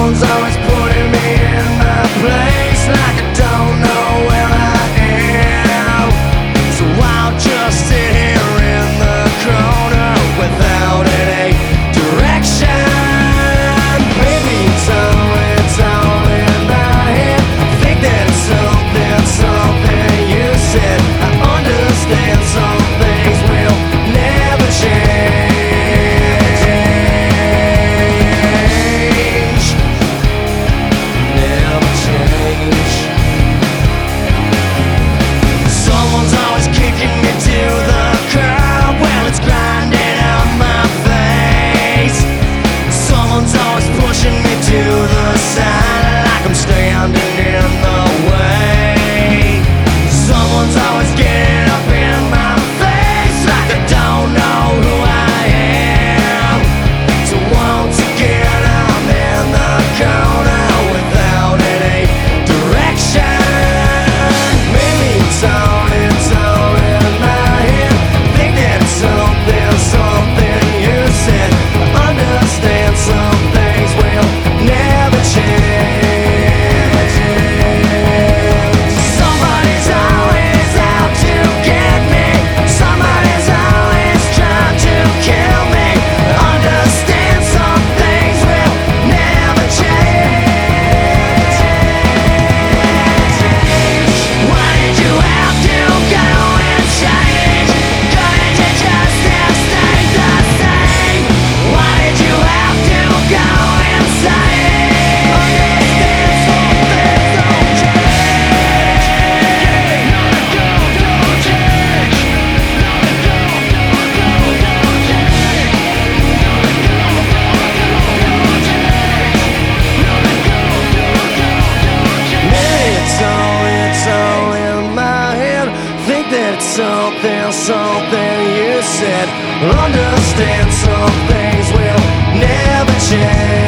Someone's always putting me in my place, like I don't know where I am. So I'll just sit here in the corner without any direction. Maybe it's all in my head. I think that it's something you said. I understand some things will never change. Never change. Someone's always kicking me to the curb. Well, it's grinding on my face. Someone's always pushing me to the side, like I'm standing in the way. Someone's always getting up in my face, like I don't know who I am. So once again I'm in the corner without any direction. Maybe it's all in my head. Think that it's something you said. I understand some things will never change. Somebody's always out to get me. Somebody's always trying to kill me. Understand some things will never change. Why did you have to go and change? Couldn't you just have stayed the same? Why did you have to go and say, understand some things don't change? It's all in my head. Think that it's something you said. Understand some things will never change.